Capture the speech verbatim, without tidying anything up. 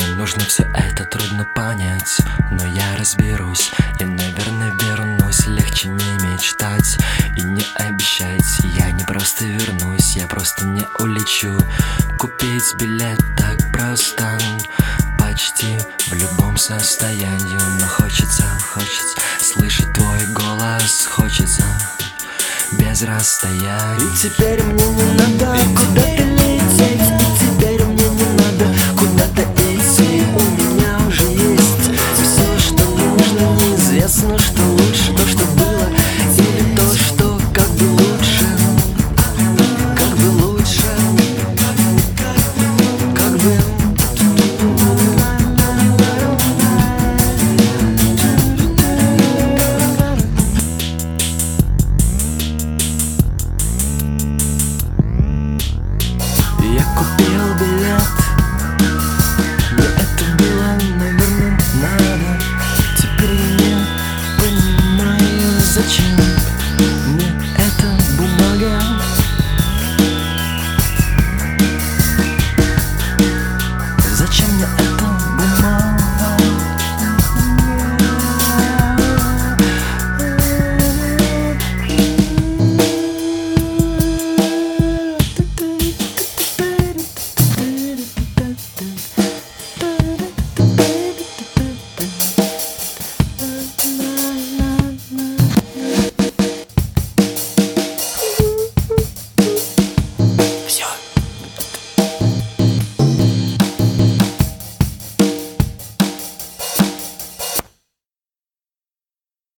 нужно все это, трудно понять, но я разберусь и, наверное, вернусь. Легче не мечтать и не обещать. Я не просто вернусь, я просто не улечу. Купить билет так просто, почти в любом состоянии. Но хочется, хочется слышать твой голос, хочется без расстояния. И теперь мне не надо куда-то